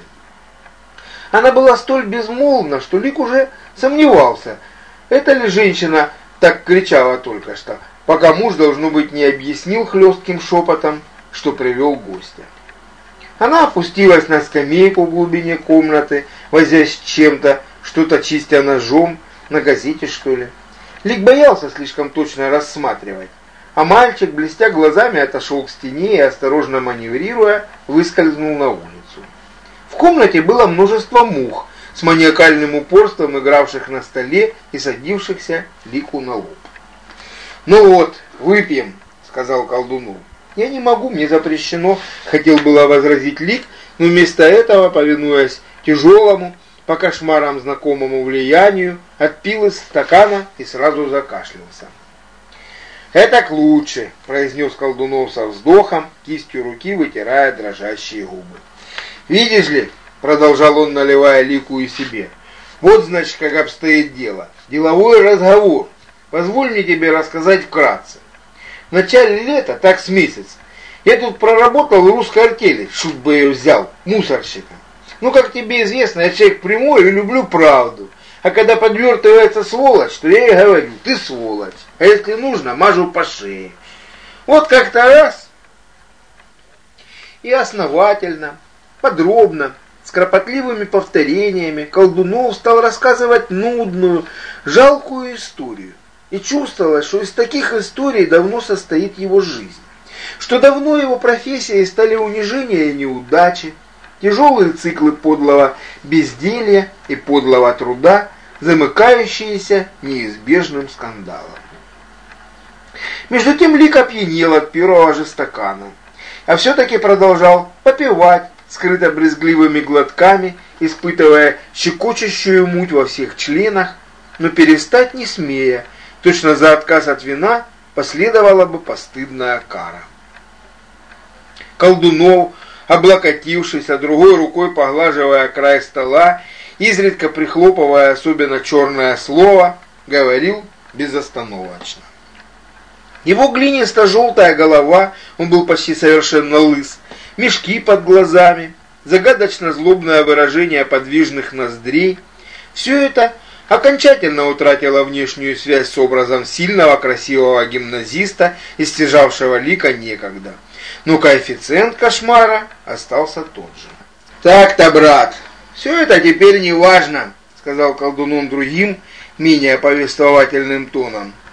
Она была столь безмолвна, что Лик уже сомневался, это ли женщина так кричала только что, пока муж, должно быть, не объяснил хлестким шепотом, что привел гостя. Она опустилась на скамейку в глубине комнаты, возясь с чем-то, что-то чистя ножом, на газете, что ли. Лик боялся слишком точно рассматривать, а мальчик, блестя глазами, отошел к стене и, осторожно маневрируя, выскользнул на улицу. В комнате было множество мух, с маниакальным упорством игравших на столе и садившихся Лику на лоб. «Ну вот, выпьем», — сказал Колдунов. «Я не могу, мне запрещено», — хотел было возразить Лик, но вместо этого, повинуясь тяжелому, по кошмарам знакомому влиянию, отпил из стакана и сразу закашлялся. «Это к лучше», — произнес Колдунов со вздохом, кистью руки вытирая дрожащие губы. «Видишь ли», — продолжал он, наливая Лику и себе, — «вот, значит, как обстоит дело. Деловой разговор. Позволь мне тебе рассказать вкратце. В начале лета, так с месяц, я тут проработал в русской артели, шут бы ее взял, мусорщиком. Ну, как тебе известно, я человек прямой и люблю правду. А когда подвертывается сволочь, то я ей говорю, ты сволочь. А если нужно, мажу по шее. Вот как-то раз и основательно, подробно, с кропотливыми повторениями Колдунов стал рассказывать нудную, жалкую историю. И чувствовалось, что из таких историй давно состоит его жизнь. Что давно его профессией стали унижения и неудачи, тяжелые циклы подлого безделья и подлого труда, замыкающиеся неизбежным скандалом. Между тем Лик опьянел от первого же стакана, а все-таки продолжал попивать, скрыто брезгливыми глотками, испытывая щекочущую муть во всех членах, но перестать не смея, точно за отказ от вина последовала бы постыдная кара. Колдунов, облокотившись, а другой рукой поглаживая край стола, изредка прихлопывая особенно черное слово, говорил безостановочно. Его глинисто-желтая голова, он был почти совершенно лыс, мешки под глазами, загадочно злобное выражение подвижных ноздрей, все это окончательно утратило внешнюю связь с образом сильного, красивого гимназиста, истяжавшего Лика некогда. Но коэффициент кошмара остался тот же. «Так-то, брат, все это теперь не важно», — сказал Колдунов другим, менее повествовательным тоном.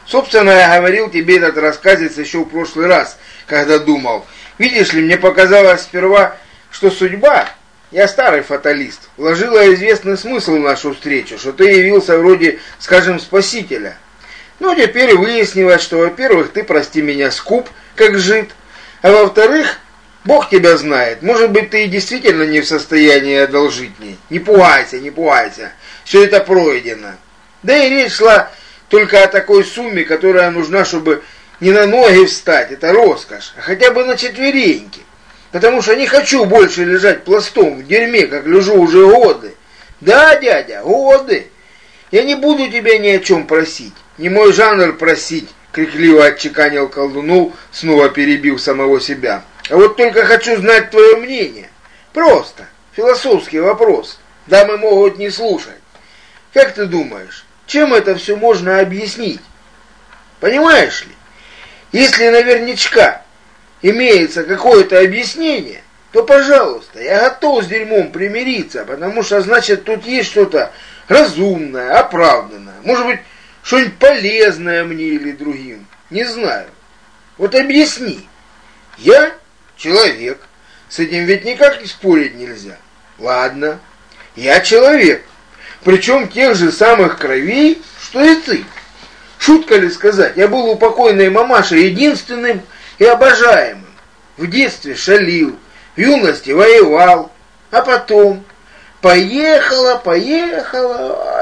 Собственно, я говорил тебе этот рассказец еще в прошлый раз, когда думал. Видишь ли, мне показалось сперва, что судьба, я старый фаталист, вложила известный смысл в нашу встречу, что ты явился вроде, скажем, спасителя. Но теперь выяснилось, что, во-первых, ты, прости меня, скуп, как жид, а во-вторых, Бог тебя знает, может быть, ты и действительно не в состоянии одолжить мне. Не пугайся, не пугайся, все это пройдено. Да и речь шла только о такой сумме, которая нужна, чтобы не на ноги встать, это роскошь, а хотя бы на четвереньки. Потому что не хочу больше лежать пластом в дерьме, как лежу уже годы. Да, дядя, годы. Я не буду тебя ни о чем просить. Не мой жанр просить, крикливо отчеканил колдунов, снова перебив самого себя. А вот только хочу знать твое мнение. Просто, философский вопрос. Дамы могут не слушать. Как ты думаешь, чем это все можно объяснить? Понимаешь ли, если наверняка имеется какое-то объяснение, то, пожалуйста, я готов с дерьмом примириться, потому что, значит, тут есть что-то разумное, оправданное. Может быть, что-нибудь полезное мне или другим. Не знаю. Вот объясни. Я человек. С этим ведь никак не спорить нельзя. Ладно. Я человек. Причем тех же самых кровей, что и ты. Шутка ли сказать, я был у покойной мамаши единственным и обожаемым. В детстве шалил, в юности воевал, а потом поехала, поехала,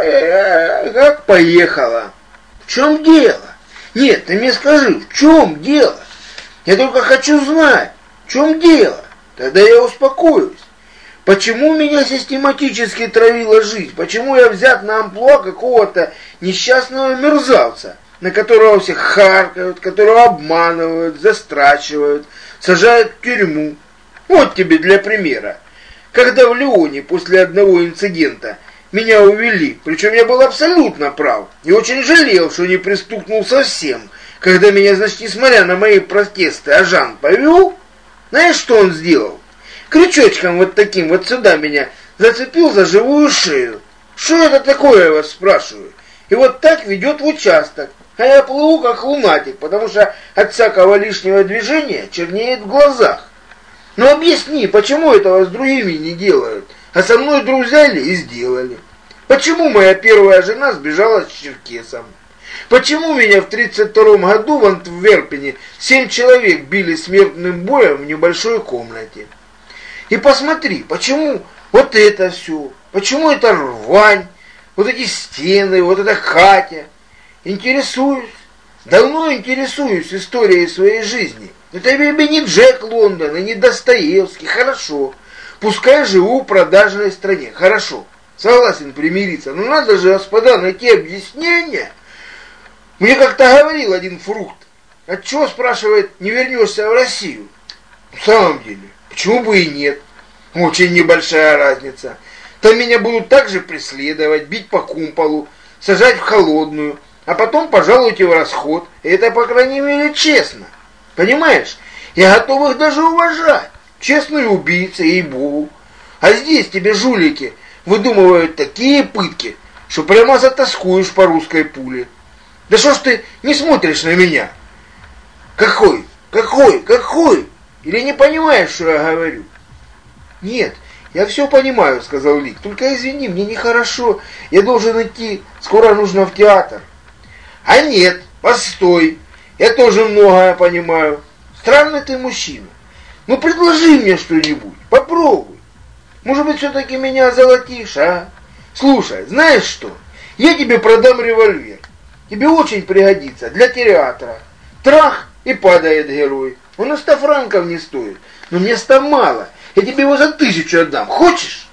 как поехала. В чем дело? Нет, ты мне скажи, в чем дело? Я только хочу знать, в чем дело. Тогда я успокоюсь. Почему меня систематически травила жизнь? Почему я взят на амплуа какого-то несчастного мерзавца, на которого все харкают, которого обманывают, застрачивают, сажают в тюрьму? Вот тебе для примера. Когда в Лионе после одного инцидента меня увели, причем я был абсолютно прав, и очень жалел, что не пристукнул совсем, когда меня, значит, несмотря на мои протесты, Ажан повел, знаешь, что он сделал? Крючочком вот таким вот сюда меня зацепил за живую шею. Что это такое, я вас спрашиваю? И вот так ведет в участок. А я плыву как лунатик, потому что от всякого лишнего движения чернеет в глазах. Ну объясни, почему этого с другими не делают, а со мной вдруг взяли и сделали? Почему моя первая жена сбежала с черкесом? Почему меня в тридцать втором году в Антверпене семь человек били смертным боем в небольшой комнате? И посмотри, почему вот это все, почему это рвань, вот эти стены, вот эта Катя. Интересуюсь, давно интересуюсь историей своей жизни. Это тебе не Джек Лондон и не Достоевский, хорошо. Пускай живу в продажной стране, хорошо. Согласен примириться, но надо же, господа, найти объяснение. Мне как-то говорил один фрукт. Отчего, спрашивает, не вернешься в Россию? В самом деле, почему бы и нет? Очень небольшая разница. Там меня будут также преследовать, бить по кумполу, сажать в холодную, а потом пожалуйте в расход. И это, по крайней мере, честно. Понимаешь? Я готов их даже уважать. Честные убийцы, ей-богу. А здесь тебе жулики выдумывают такие пытки, что прямо затаскуешь по русской пуле. Да что ж ты не смотришь на меня? Какой? Какой? Какой? Или не понимаешь, что я говорю? Нет, я все понимаю, сказал Лик. Только извини, мне нехорошо. Я должен идти. Скоро нужно в театр. А нет, постой. Я тоже многое понимаю. Странный ты мужчина. Ну предложи мне что-нибудь. Попробуй. Может быть, все-таки меня озолотишь, а? Слушай, знаешь что? Я тебе продам револьвер. Тебе очень пригодится для театра. Трах, и падает герой. Он и ста франков не стоит. Но мне ста мало. Я тебе его за тысячу отдам. Хочешь?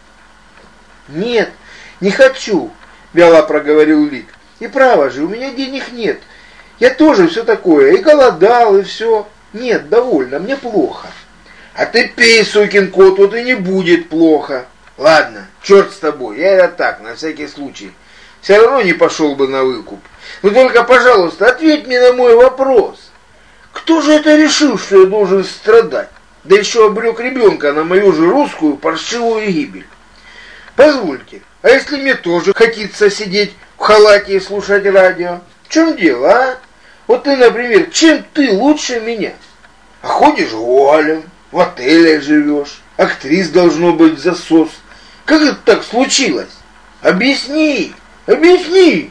Нет, не хочу, вяло проговорил Лик. И право же, у меня денег нет. Я тоже все такое. И голодал, и все. Нет, довольно, мне плохо. А ты пей, сукин кот, вот и не будет плохо. Ладно, черт с тобой, я это так, на всякий случай. Все равно не пошел бы на выкуп. Ну только, пожалуйста, ответь мне на мой вопрос. Кто же это решил, что я должен страдать? Да еще обрек ребенка на мою же русскую паршивую гибель. Позвольте, а если мне тоже хотится сидеть в халате и слушать радио? В чем дело, а? Вот ты, например, чем ты лучше меня? А ходишь голым, в отеле живешь, актрис должно быть засос. Как это так случилось? Объясни, объясни.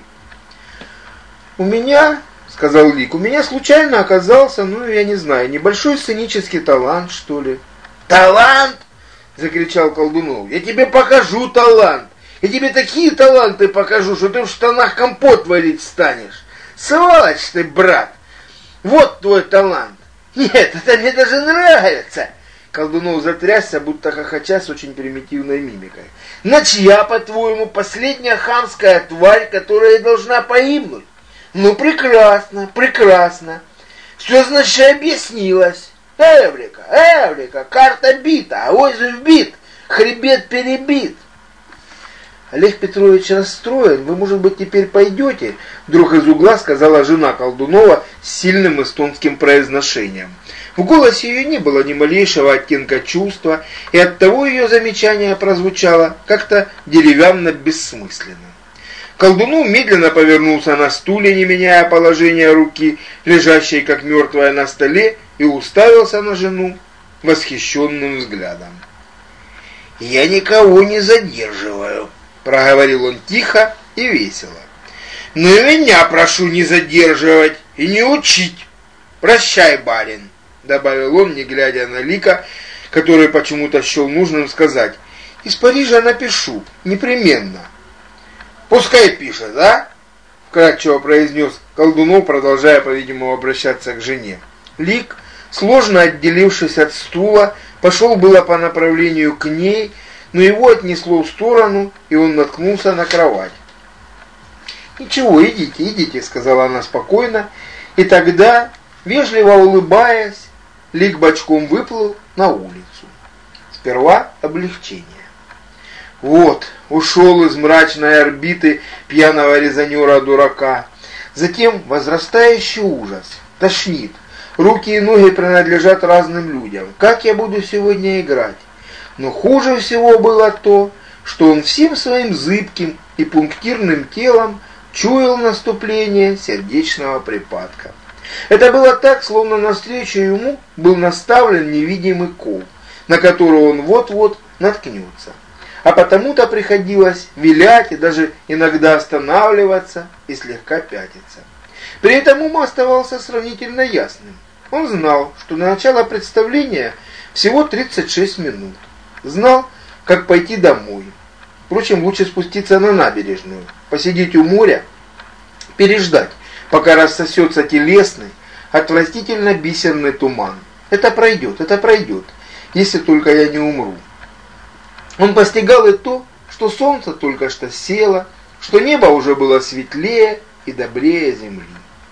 У меня, сказал Лик, у меня случайно оказался, ну, я не знаю, небольшой сценический талант, что ли. Талант? Закричал Колдунов. Я тебе покажу талант. Я тебе такие таланты покажу, что ты в штанах компот варить станешь. Сволочь ты, брат. Вот твой талант. Нет, это мне даже нравится. Колдунов затрясся, будто хохоча с очень примитивной мимикой. Значит, я, по-твоему, последняя хамская тварь, которая должна погибнуть? Ну, прекрасно, прекрасно. Все, значит, объяснилось. Эврика, Эврика, карта бита, авось вбит, хребет перебит. Олег Петрович расстроен, вы, может быть, теперь пойдете? Вдруг из угла сказала жена Колдунова с сильным эстонским произношением. В голосе ее не было ни малейшего оттенка чувства, и оттого ее замечание прозвучало как-то деревянно-бессмысленно. Колдунов медленно повернулся на стуле, не меняя положение руки, лежащей как мертвая на столе, и уставился на жену восхищенным взглядом. «Я никого не задерживаю», — проговорил он тихо и весело. «Но и меня прошу не задерживать и не учить. Прощай, барин», — добавил он, не глядя на Лика, который почему-то счел нужным сказать. «Из Парижа напишу, непременно». «Пускай пишет, а?» — вкратчиво произнес Колдунов, продолжая, по-видимому, обращаться к жене. Лик, сложно отделившись от стула, пошел было по направлению к ней, но его отнесло в сторону, и он наткнулся на кровать. «Ничего, идите, идите», — сказала она спокойно, и тогда, вежливо улыбаясь, Лик бочком выплыл на улицу. Сперва облегчение. Вот, ушел из мрачной орбиты пьяного резонера-дурака. Затем возрастающий ужас, тошнит. Руки и ноги принадлежат разным людям. Как я буду сегодня играть? Но хуже всего было то, что он всем своим зыбким и пунктирным телом чуял наступление сердечного припадка. Это было так, словно навстречу ему был наставлен невидимый кол, на которого он вот-вот наткнется. А потому-то приходилось вилять и даже иногда останавливаться и слегка пятиться. При этом ум оставался сравнительно ясным. Он знал, что на начало представления всего тридцать шесть минут. Знал, как пойти домой. Впрочем, лучше спуститься на набережную, посидеть у моря, переждать, пока рассосется телесный, отвратительно бисерный туман. Это пройдет, это пройдет, если только я не умру. Он постигал и то, что солнце только что село, что небо уже было светлее и добрее земли.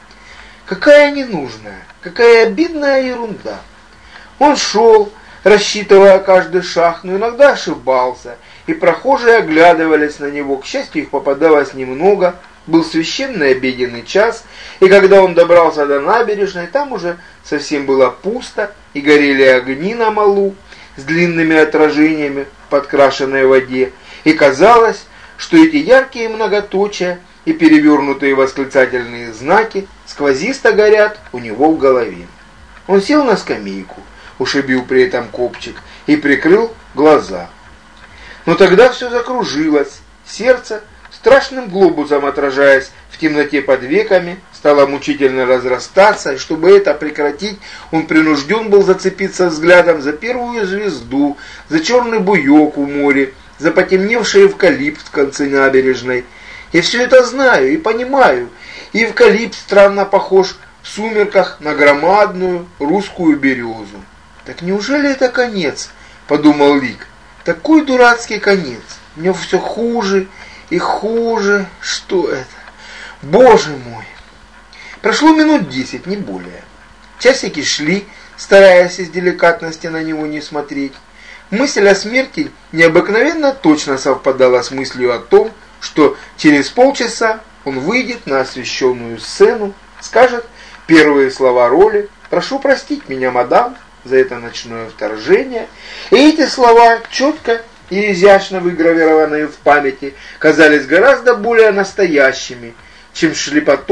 Какая ненужная, какая обидная ерунда. Он шел, рассчитывая каждый шаг, но иногда ошибался, и прохожие оглядывались на него. К счастью, их попадалось немного. Был священный обеденный час, и когда он добрался до набережной, там уже совсем было пусто, и горели огни на малу с длинными отражениями в подкрашенной воде, и казалось, что эти яркие многоточия и перевернутые восклицательные знаки сквозисто горят у него в голове. Он сел на скамейку, ушибил при этом копчик, и прикрыл глаза. Но тогда все закружилось, сердце, страшным глобусом отражаясь в темноте под веками, стало мучительно разрастаться, и чтобы это прекратить, он принужден был зацепиться взглядом за первую звезду, за черный буек у моря, за потемневший эвкалипт в конце набережной. Я все это знаю и понимаю, и эвкалипт странно похож в сумерках на громадную русскую березу. Так неужели это конец, подумал Лик, такой дурацкий конец, мне все хуже и хуже, что это? Боже мой! Прошло минут десять, не более. Часики шли, стараясь из деликатности на него не смотреть. Мысль о смерти необыкновенно точно совпадала с мыслью о том, что через полчаса он выйдет на освещенную сцену, скажет первые слова роли: «Прошу простить меня, мадам, за это ночное вторжение». И эти слова, четко и изящно выгравированные в памяти, казались гораздо более настоящими, чем шлепоток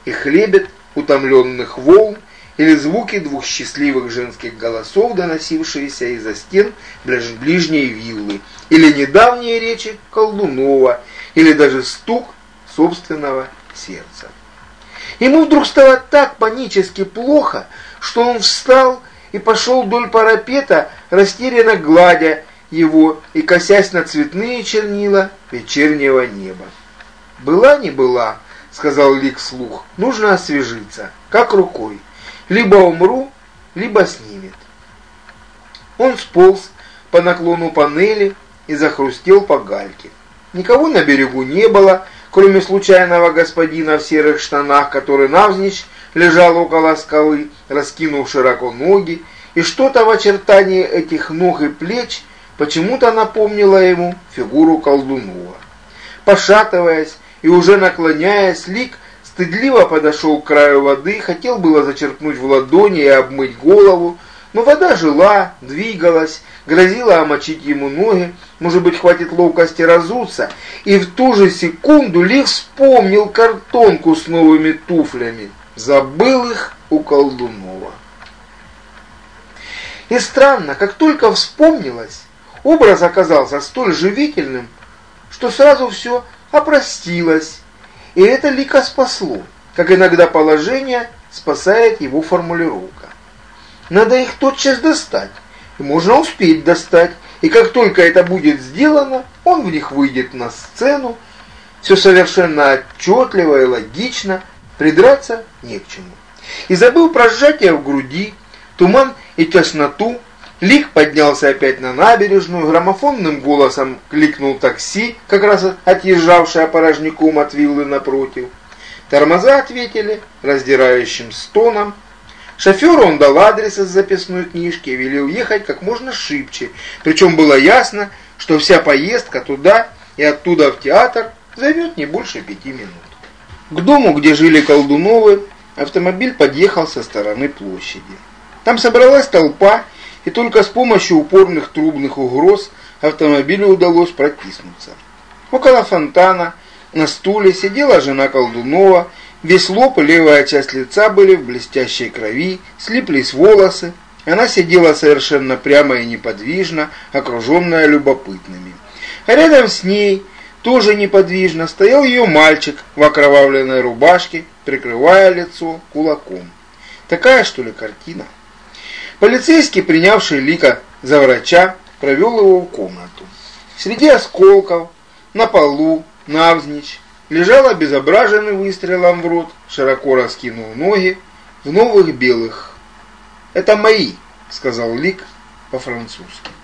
и хлебет утомленных волн, или звуки двух счастливых женских голосов, доносившиеся из-за стен ближней виллы, или недавние речи Колдунова, или даже стук собственного сердца. Ему вдруг стало так панически плохо, что он встал и пошел вдоль парапета, растерянно гладя его и косясь на цветные чернила вечернего неба. «Была не была», — сказал Лик вслух, — «нужно освежиться, как рукой. Либо умру, либо снимет». Он сполз по наклону панели и захрустел по гальке. Никого на берегу не было, кроме случайного господина в серых штанах, который навзничь лежал около скалы, раскинув широко ноги, и что-то в очертании этих ног и плеч почему-то напомнило ему фигуру Колдунова. Пошатываясь и уже наклоняясь, Лик стыдливо подошел к краю воды, хотел было зачерпнуть в ладони и обмыть голову, но вода жила, двигалась, грозила омочить ему ноги, может быть, хватит ловкости разуться, и в ту же секунду Лик вспомнил картонку с новыми туфлями, забыл их у Колдунова. И странно, как только вспомнилось, образ оказался столь живительным, что сразу все опростилось, и это Лика спасло, как иногда положение спасает его формулировка. Надо их тотчас достать, и можно успеть достать, и как только это будет сделано, он в них выйдет на сцену, все совершенно отчетливо и логично, придраться не к чему. И забыв про сжатие в груди, туман и тесноту, Лик поднялся опять на набережную, граммофонным голосом кликнул такси, как раз отъезжавшее порожняком от виллы напротив. Тормоза ответили раздирающим стоном. Шоферу он дал адрес из записной книжки и велел ехать как можно шибче, причем было ясно, что вся поездка туда и оттуда в театр займет не больше пяти минут. К дому, где жили Колдуновы, автомобиль подъехал со стороны площади. Там собралась толпа, и только с помощью упорных трубных угроз автомобилю удалось протиснуться. Около фонтана на стуле сидела жена Колдунова, весь лоб и левая часть лица были в блестящей крови, слиплись волосы. Она сидела совершенно прямо и неподвижно, окруженная любопытными. А рядом с ней, тоже неподвижно, стоял ее мальчик в окровавленной рубашке, прикрывая лицо кулаком. Такая, что ли, картина? Полицейский, принявший Лика за врача, провел его в комнату. Среди осколков, на полу, навзничь, лежал обезображенный выстрелом в рот, широко раскинул ноги в новых белых. «Это мои», — сказал Лик по-французски.